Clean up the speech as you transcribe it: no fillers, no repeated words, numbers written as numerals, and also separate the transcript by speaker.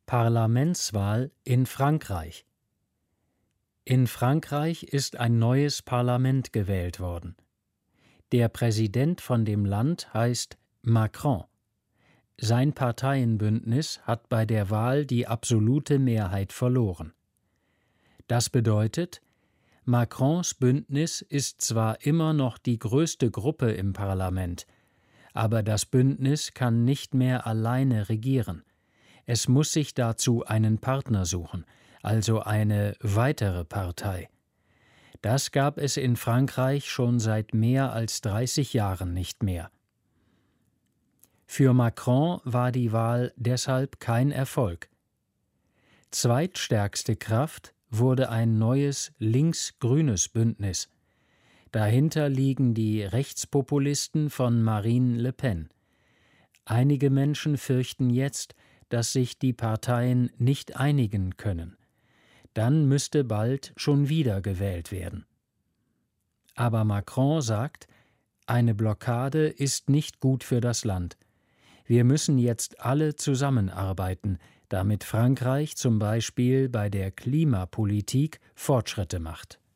Speaker 1: Parlamentswahl in Frankreich. In Frankreich ist ein neues Parlament gewählt worden. Der Präsident von dem Land heißt Macron. Sein Parteienbündnis hat bei der Wahl die absolute Mehrheit verloren. Das bedeutet, Macrons Bündnis ist zwar immer noch die größte Gruppe im Parlament, aber das Bündnis kann nicht mehr alleine regieren. Es muss sich dazu einen Partner suchen, also eine weitere Partei. Das gab es in Frankreich schon seit mehr als 30 Jahren nicht mehr. Für Macron war die Wahl deshalb kein Erfolg. Zweitstärkste Kraft wurde ein neues links-grünes Bündnis. Dahinter liegen die Rechtspopulisten von Marine Le Pen. Einige Menschen fürchten jetzt, dass sich die Parteien nicht einigen können. Dann müsste bald schon wieder gewählt werden. Aber Macron sagt, eine Blockade ist nicht gut für das Land. Wir müssen jetzt alle zusammenarbeiten, damit Frankreich zum Beispiel bei der Klimapolitik Fortschritte macht.